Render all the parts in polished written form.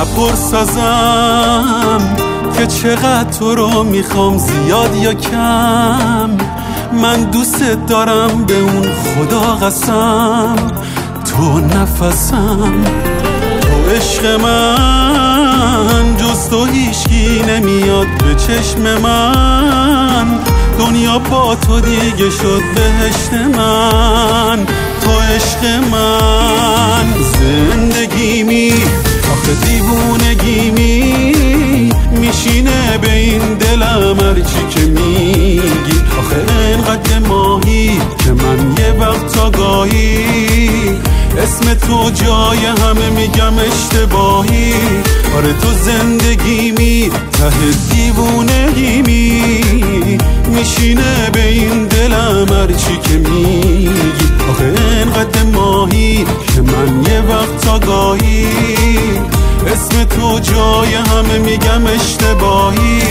نپرس ازم که چقدر تو رو میخوام، زیاد یا کم. من دوست دارم به اون خدا قسم، تو نفسم، تو عشق من، جز تو هیچکی نمیاد به چشم من. دنیا با تو دیگه شد بهشت من، تو عشق من. زندگیمی آخه دیوونگیمی میشینه به این دلم هرچی که میگی. آخه انقدر ماهی که من یه وقت آگاهی اسم تو جای همه میگم اشتباهی. آره تو زندگیمی ته دیوونگیمی میشینه به این دلم هرچی که میگی. آخه انقدر ماهی که من یه وقت آگاهی اسم تو جای همه میگم اشتباهی.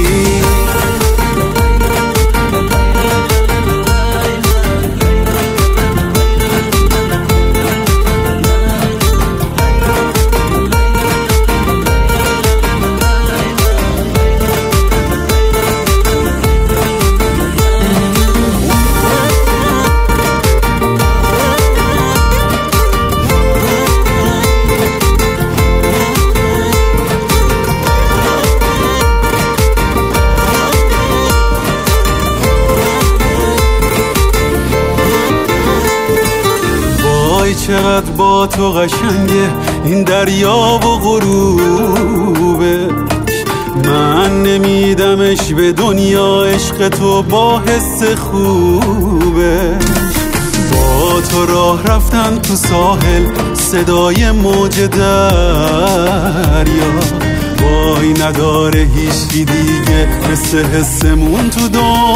چقدر با تو قشنگه این دریا و غروبه، من نمیدمش به دنیا. عشق تو با حس خوبه، با تو راه رفتن تو ساحل، صدای موج دریا. وای نداره هیچی دیگه مثل حسمون تو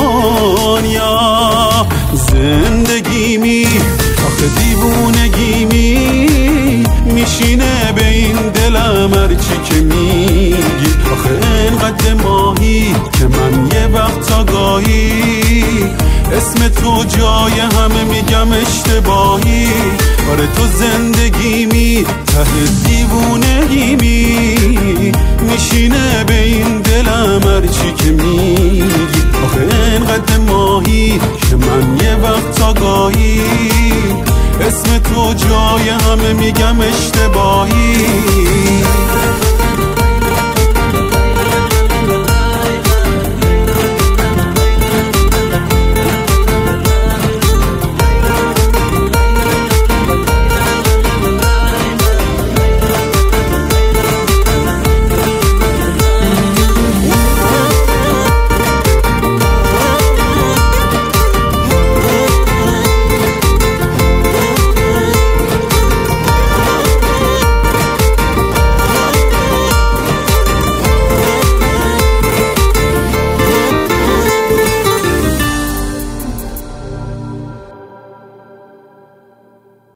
دنیا. زندگیمی آخه دیوونگیمی میشینه به این دلم هرچی که میگی. آخه انقدر ماهی که من یه وقت آگاهی اسم تو جای همه میگم اشتباهی. آره تو زندگیمی ته دیوونگیمی میشینه به این دلم هرچی که میگی.